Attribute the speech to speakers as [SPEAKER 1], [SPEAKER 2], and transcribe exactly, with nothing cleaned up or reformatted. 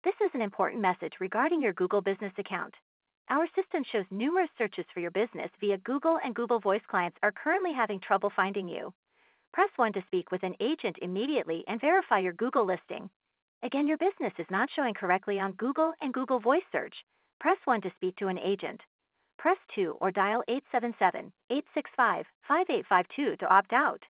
[SPEAKER 1] This is an important message regarding your Google Business account. Our system shows numerous searches for your business via Google, and Google Voice clients are currently having trouble finding you. Press one to speak with an agent immediately and verify your Google listing. Again, your business is not showing correctly on Google and Google Voice search. Press one to speak to an agent. Press two or dial eight seven seven, eight six five, five eight five two to opt out.